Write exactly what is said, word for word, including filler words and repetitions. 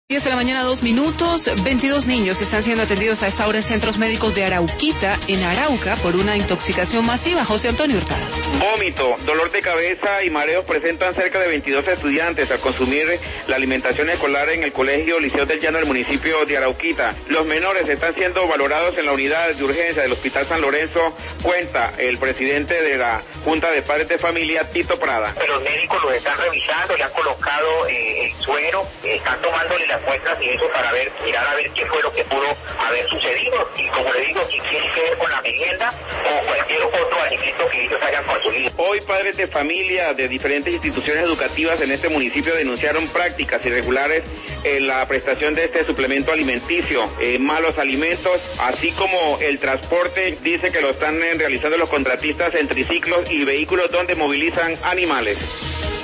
diez de la mañana, dos minutos. veintidós niños están siendo atendidos a esta hora en centros médicos de Arauquita, en Arauca, por una intoxicación masiva. José Antonio Hurtado. Vómito, dolor de cabeza y mareos presentan cerca de veintidós estudiantes al consumir la alimentación escolar en el Colegio Liceo del Llano del municipio de Arauquita. Los menores están siendo valorados en la unidad de urgencia del Hospital San Lorenzo, cuenta el presidente de la Junta de Padres de Familia, Tito Prada. Los médicos los están revisando, le han colocado eh, el suero, están tomándole las muestras y eso para ver, mirar a ver qué fue lo que pudo haber sucedido, y como le digo, si tiene que ver con la merienda o cualquier otro alimento que ellos hayan consumido. Hoy padres de familia de diferentes instituciones educativas en este municipio denunciaron prácticas irregulares en la prestación de este suplemento alimenticio, eh, malos alimentos, así como el transporte. Dice que lo están eh, realizando los contratistas en triciclos y vehículos donde movilizan animales.